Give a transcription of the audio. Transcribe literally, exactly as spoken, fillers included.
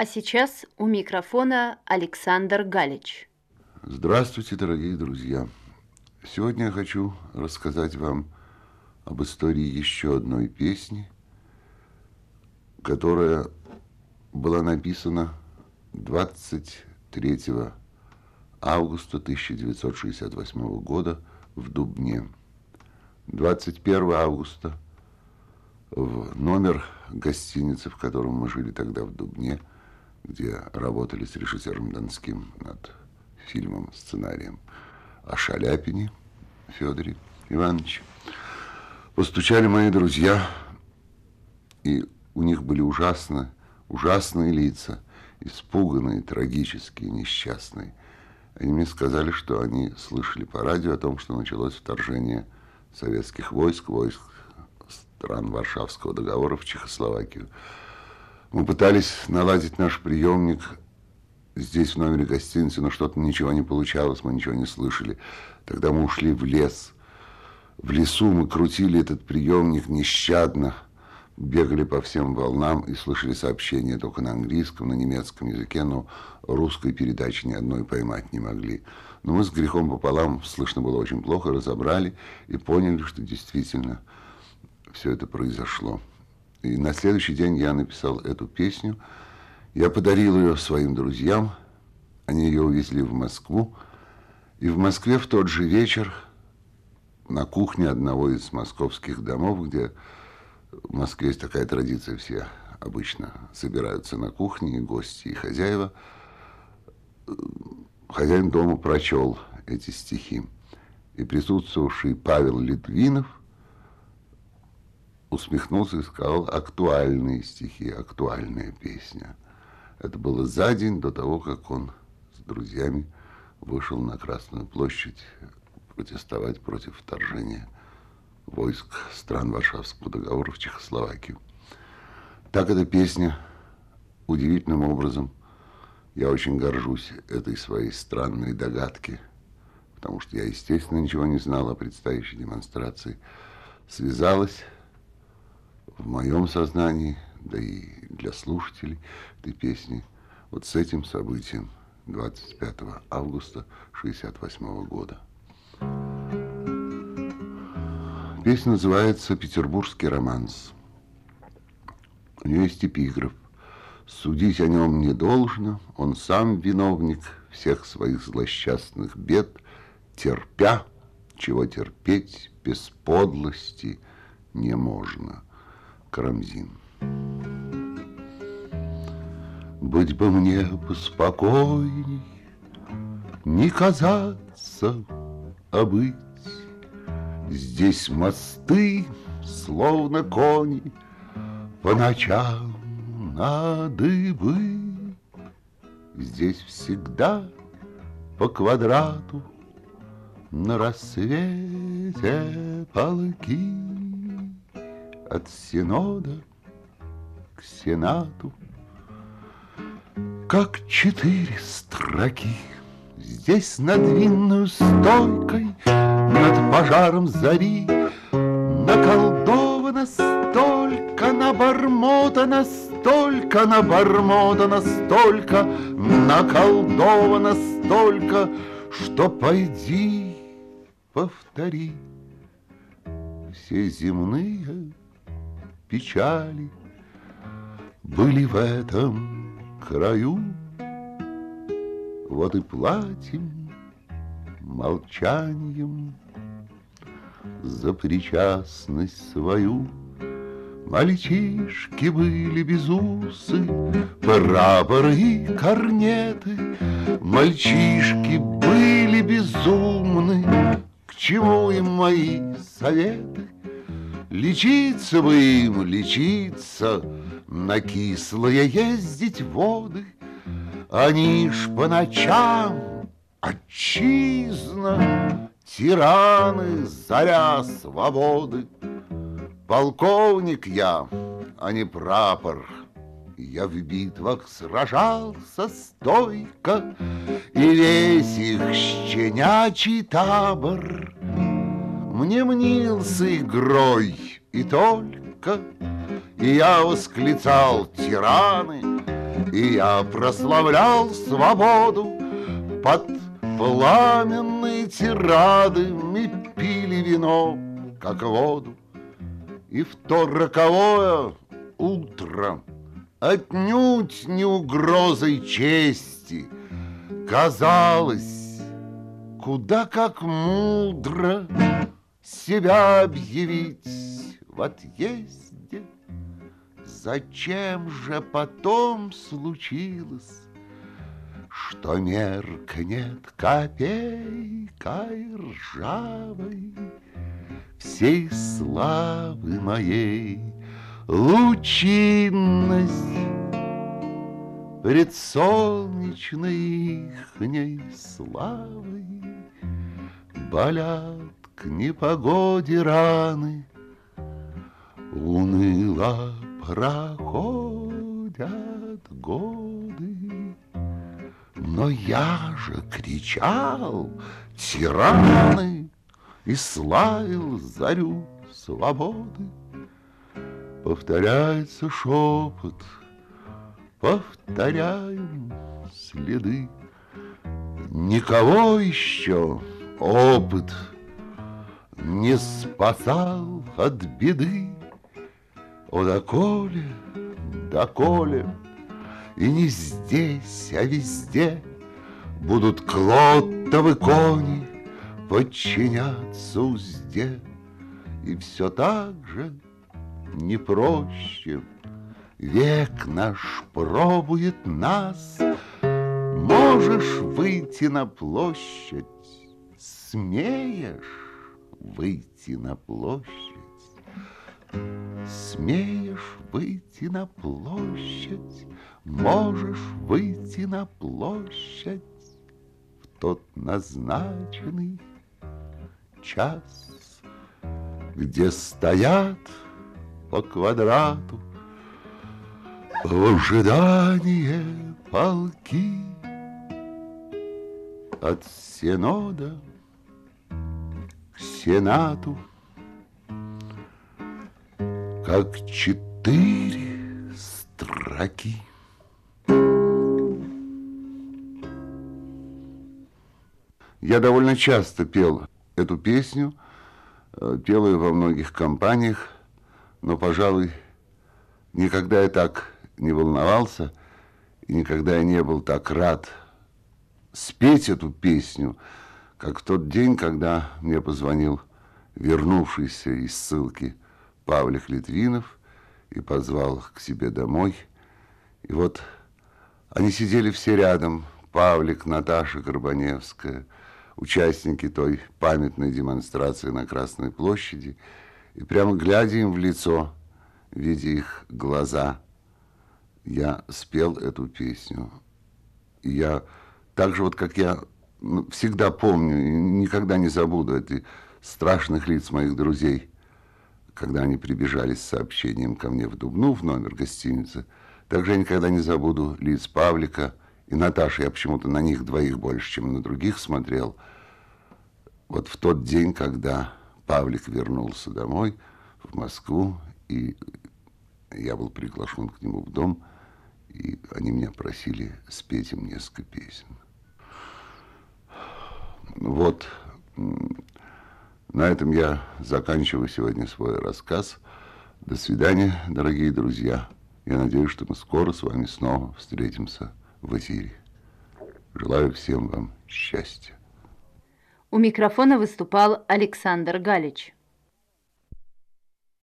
А сейчас у микрофона Александр Галич. Здравствуйте, дорогие друзья! Сегодня я хочу рассказать вам об истории еще одной песни, которая была написана двадцать третьего августа тысяча девятьсот шестьдесят восьмого года в Дубне. двадцать первого августа в номер гостиницы, в котором мы жили тогда в Дубне, где работали с режиссером Донским над фильмом, сценарием о Шаляпине Федоре Ивановиче, постучали мои друзья, и у них были ужасно, ужасные лица, испуганные, трагические, несчастные. Они мне сказали, что они слышали по радио о том, что началось вторжение советских войск, войск стран Варшавского договора в Чехословакию. Мы пытались наладить наш приемник здесь, в номере гостиницы, но что-то ничего не получалось, мы ничего не слышали. Тогда мы ушли в лес. В лесу мы крутили этот приемник нещадно, бегали по всем волнам и слышали сообщения только на английском, на немецком языке, но русской передачи ни одной поймать не могли. Но мы с грехом пополам, слышно было очень плохо, разобрали и поняли, что действительно все это произошло. И на следующий день я написал эту песню. Я подарил ее своим друзьям. Они ее увезли в Москву. И в Москве в тот же вечер на кухне одного из московских домов, где в Москве есть такая традиция, все обычно собираются на кухне, и гости, и хозяева, хозяин дома прочел эти стихи. И присутствовавший Павел Литвинов усмехнулся и сказал: актуальные стихи, актуальная песня. Это было за день до того, как он с друзьями вышел на Красную площадь протестовать против вторжения войск стран Варшавского договора в Чехословакию. Так эта песня удивительным образом, я очень горжусь этой своей странной догадки, потому что я, естественно, ничего не знал о предстоящей демонстрации, связалась в моем сознании, да и для слушателей этой песни, вот с этим событием двадцать пятого августа шестьдесят восьмого года. Песня называется «Петербургский романс». У нее есть эпиграф: «Судить о нем не должно, он сам виновник всех своих злосчастных бед, терпя, чего терпеть без подлости не можно». Карамзин. Быть бы мне поспокойней, не казаться, а быть. Здесь мосты, словно кони, по ночам на дыбы. Здесь всегда по квадрату на рассвете полки. От Синода к Сенату, как четыре строки. Здесь над винную стойкой, над пожаром зари наколдовано столько, набормотано столько, набормотано столько, наколдовано столько, что пойди повтори. Все земные печали были в этом краю, вот и платим молчанием за причастность свою. Мальчишки были без усы, прапоры и корнеты, мальчишки были безумны, к чему им мои советы? Лечиться бы им, лечиться, на кислое ездить воды. Они ж по ночам, отчизна, тираны, заря свободы. Полковник я, а не прапор, я в битвах сражался стойко, и весь их щенячий табор мне мнился игрой и только. И я восклицал: тираны, И я прославлял свободу под пламенные тирады. Мы пили вино, как воду. И в то роковое утро, отнюдь не угрозой чести, казалось, куда как мудро себя объявить в отъезде. Зачем же потом случилось, что меркнет копейкой ржавой всей славы моей лучинность пред солнечной ихней славой? Болят к непогоде раны, уныло проходят годы. Но я же кричал: тираны! И славил зарю свободы. Повторяется шепот, повторяем следы. Никого еще опыт не спасал от беды. О, доколе, доколе, и не здесь, а везде будут клоттовы кони подчиняться узде. И все так же не проще век наш пробует нас. Можешь выйти на площадь, смеешь выйти на площадь, смеешь выйти на площадь, можешь выйти на площадь в тот назначенный час, где стоят по квадрату в ожидании полки от синода к сенату, как четыре строки. Я довольно часто пел эту песню, пел ее во многих компаниях, но, пожалуй, никогда я так не волновался и никогда я не был так рад спеть эту песню, как в тот день, когда мне позвонил вернувшийся из ссылки Павлик Литвинов и позвал к себе домой. И вот они сидели все рядом, Павлик, Наташа Горбаневская, участники той памятной демонстрации на Красной площади, и прямо глядя им в лицо, видя их глаза, я спел эту песню. И я так же, вот как я всегда помню и никогда не забуду этих страшных лиц моих друзей, когда они прибежали с сообщением ко мне в Дубну, в номер гостиницы, так же я никогда не забуду лиц Павлика и Наташи. Я почему-то на них двоих больше, чем на других смотрел. Вот в тот день, когда Павлик вернулся домой, в Москву, и я был приглашен к нему в дом, и они меня просили спеть им несколько песен. Вот на этом я заканчиваю сегодня свой рассказ. До свидания, дорогие друзья. Я надеюсь, что мы скоро с вами снова встретимся в эфире. Желаю всем вам счастья. У микрофона выступал Александр Галич.